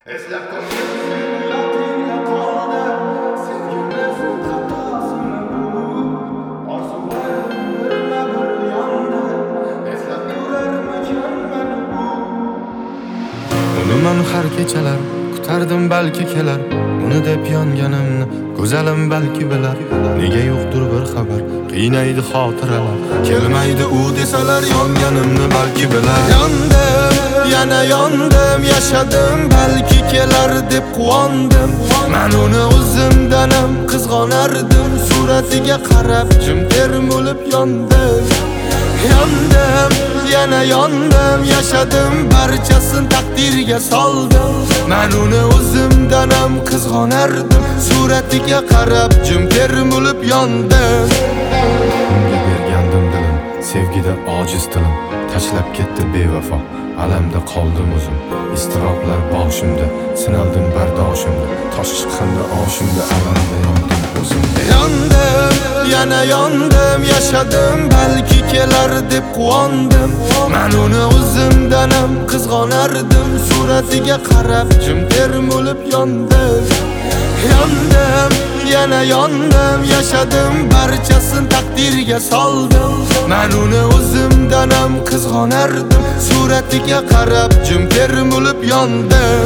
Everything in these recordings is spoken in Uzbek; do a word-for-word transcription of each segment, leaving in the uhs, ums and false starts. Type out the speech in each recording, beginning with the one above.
Eslab ko'nglim yodingda qoldi, sevgimiz xatosimi bu? Orzularim birma-bir yondi, eslab turarmikan meni bu? Uni men har kechalar kutardim, balki kelar. Uni deb yonganimni go'zalim balki bilar. Nega yo'qdir bir xabar, qiynaydi xotiralar. Kelmaydi u desalar, yonganimni balki bilar. Yondim, yana yondim, yashadim, balki kelar deb quvondim. Men uni o'zimdan ham qizg'onardim, suratiga qarab jim termulib yondim. Yondim, yana yondim, yashadim, barchasin taqdirga soldim. Men uni o'zimdan ham qizg'onardim, suratiga qarab jim termulib yondim. Unga bergandim dilim, sevgida ojiz tilim, tashlab ketdi bevafo, alamda qoldim o'zim. Istiroblar boshimda, sinaldim bardoshimda, tosh chiqqanda oshimda, alamda yondim o'zimda. Yondim, yana yondim, yashadim, balki kelar deb quvondim. Men uni o'zimdan ham qizg'onardim, suratiga qarab jim termulib yondim. Yondim, yana yondim, yashadim, barchasin taqdirga soldim. Men uni o'zimdan ham qizg'onardim, suratiga qarab jim termulib yondim.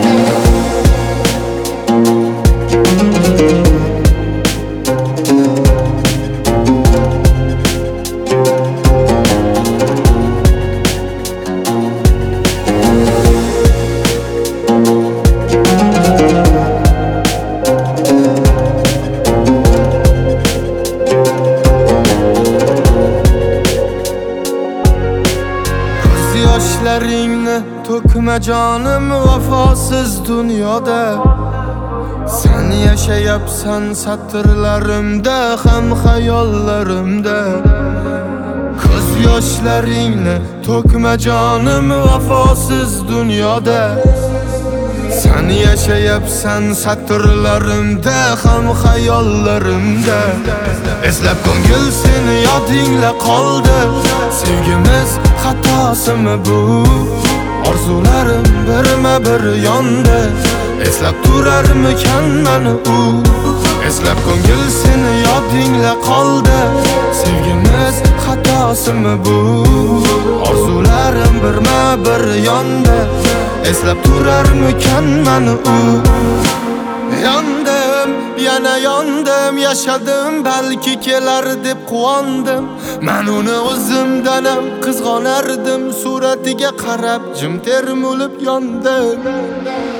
Yoshlaringni to'kma jonim vafosiz dunyoda. Sen yashayapsan satrlarimda ham xayollarimda. Ko'z yoshlaringni to'kma jonim vafosiz dunyoda. Sen yashayapsan satrlarimda ham xayollarimda. Eslab ko'ngil seni yodingda qoldi, sevgimiz xatosimi bu? Orzularim birma-bir yondi, eslab turarmikan meni u? Eslab ko'ngil seni yodingda qoldi, sevgimiz xatosimi bu? Orzularim birma-bir yondi, eslab turarmikan meni u? Yondim, yana yondim, yashadim, balki kelar deb quvondim. Men uni o'zimdan ham qizg'onardim, suratiga qarab jim termulib yondim.